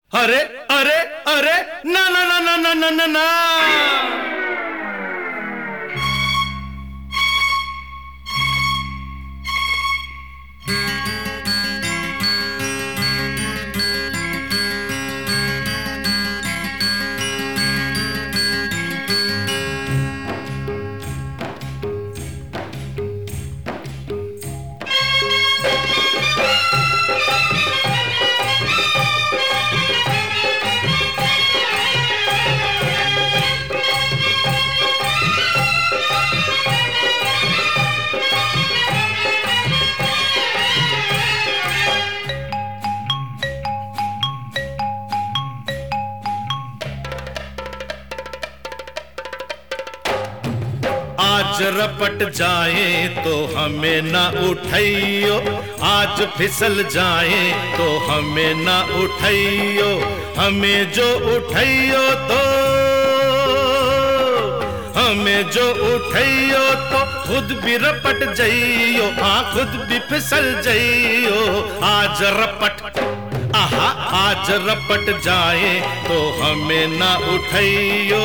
अरे अरे अरे ना ना ना ना ना ना ना ना। आज रपट जाए तो हमें ना उठाइयो, आज फिसल जाए तो हमें ना उठाइयो। हमें जो उठाइयो तो हमें जो उठाइयो तो खुद भी रपट जाइयो, हाँ खुद भी फिसल जाइयो। आज रपट आहा आज रपट जाए तो हमें ना उठाइयो।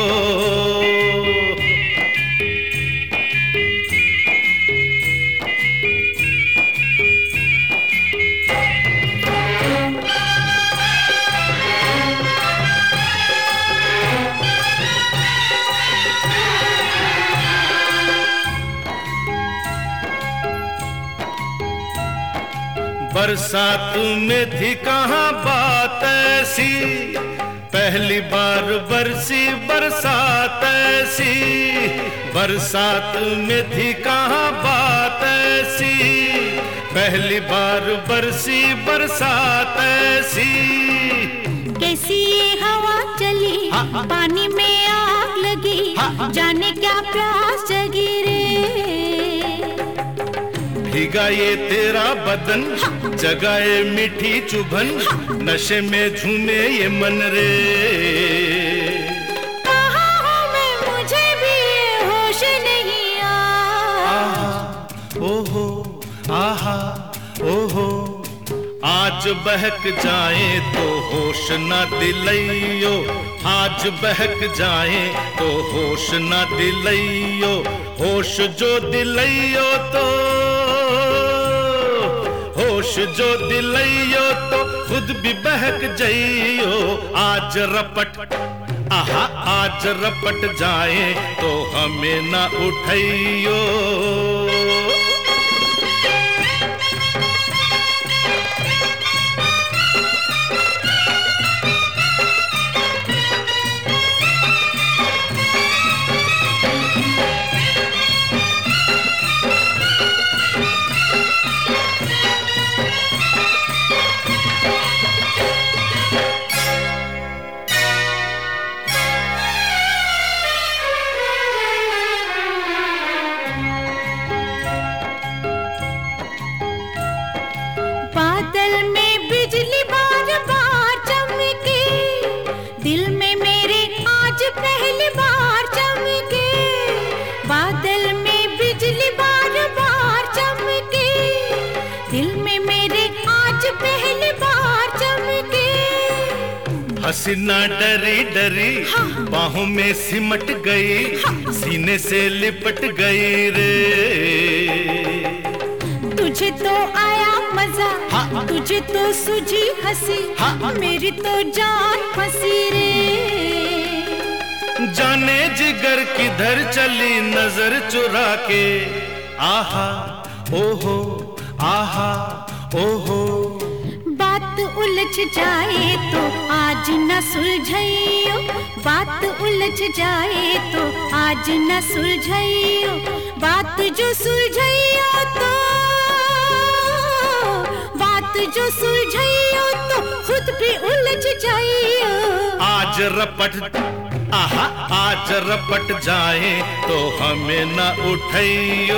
बरसात में थी कहाँ बात ऐसी, पहली बार बरसी बरसात ऐसी। बरसात में थी कहाँ बात ऐसी, पहली बार बरसी बरसात ऐसी। कैसी ये हवा चली, पानी में आग लगी, जाने क्या प्यास जगी रे। भीगा ये तेरा बदन, जगाए मीठी चुभन, नशे में झूमे ये मन रे। कहाँ हूँ मैं, मुझे भी ये होश नहीं आहा ओहो आहा ओहो। आज बहक जाए तो होश न दिलाइयो, आज बहक जाए तो होश न दिलाइयो। होश जो दिलाइयो तो होश जो दिलाइयो तो खुद भी बहक जाइयो। आज रपट आहा आज रपट जाए तो हमें ना उठाइयो। बादल में बिजली बार बार चमके, दिल में मेरे आज पहली बार चमके। बादल में बिजली बार बार चमके, दिल में मेरे आज पहली बार चमके। हसीना डरी डरी बाहों में सिमट गई, सीने से लिपट गई रे। तुझे तो आया मजा, तुझे तो सूझी हंसी, मेरी तो जान फंसी रे। जाने जिगर किधर चली नजर चुरा के, आहा ओहो आहा ओहो। बात उलझ जाए तो आज न सुलझाइयो, बात उलझ जाए तो आज न सुलझाइयो। बात जो सुलझाइयो तो जो सुलझाइयो तो खुद भी उलझ जाइयो। आज रपट आहा आज रपट जाए तो हमें न उठाइयो।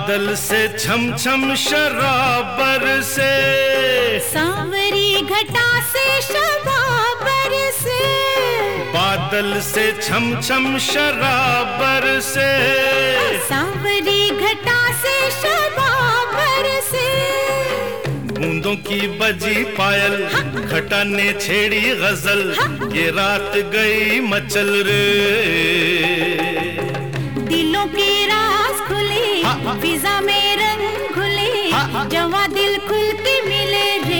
बादल से छम छम शराबर से, सांवरी घटा से शबाबर से, बादल से छम छम शराबर से, सांवरी घटा से शबाबर से। बूंदों की बजी पायल, घटा ने छेड़ी गजल, ये रात गई मचल रे। दिलों की राज खुले, फिजा में रंग घुले, जवा दिल खुल के मिले रे।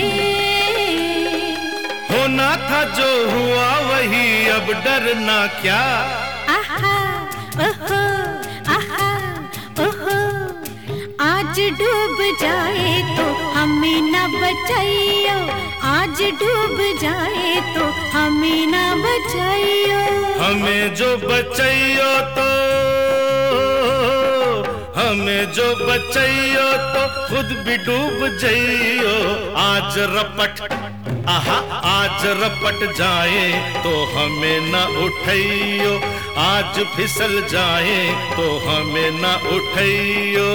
होना था जो हुआ वही, अब डरना क्या। आहा ओहो, आहा ओहो, आज डूब जाए तो हमें न बचाइयो, आज डूब जाए तो हमें न बचाइयो। हमें जो बचाइयो तो, हमें जो बचाइयो तो खुद भी डूब जाइयो। आज रपट, आहा आज रपट जाए तो हमें न उठाइयो, आज फिसल जाए तो हमें न उठाइयो।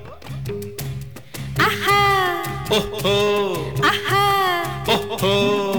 आहा ओहो आहा ओहो